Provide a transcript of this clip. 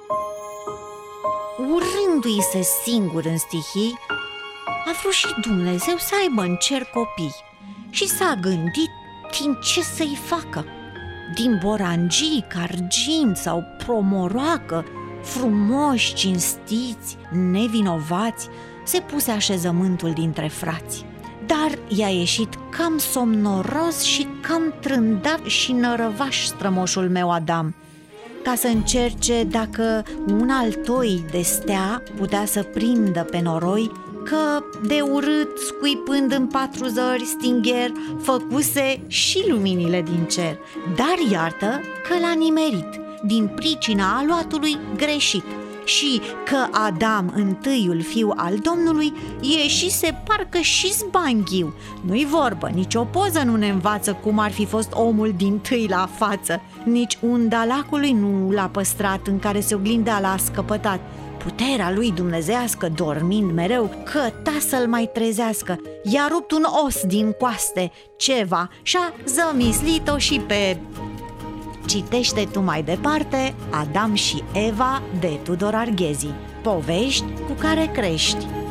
Urându-i se singur în stihii, a vrut și Dumnezeu să aibă în cer copii și s-a gândit din ce să-i facă. Din borangii, cargini sau promoroacă, frumoși, cinstiți, nevinovați, se puse așezământul dintre frați. Dar i-a ieșit cam somnoros și cam trândat și nărăvaș strămoșul meu Adam, ca să încerce dacă un altoi de stea putea să prindă pe noroi că de urât, scuipând în 4 zări stingher, făcuse și luminile din cer. Dar iartă că l-a nimerit din pricina aluatului greșit și că Adam, întâiul fiu al Domnului, ieșise parcă și zbanghiu. Nu-i vorbă, nici o poză nu ne învață cum ar fi fost omul dintâi la față, nici unda lacului nu l-a păstrat în care se oglindea la scăpătat. Puterea lui dumnezească, dormind mereu, căta să-l mai trezească. I-a rupt un os din coaste, ceva, și-a zămislit-o și pe... Citește tu mai departe Adam și Eva de Tudor Arghezi, povești cu care crești.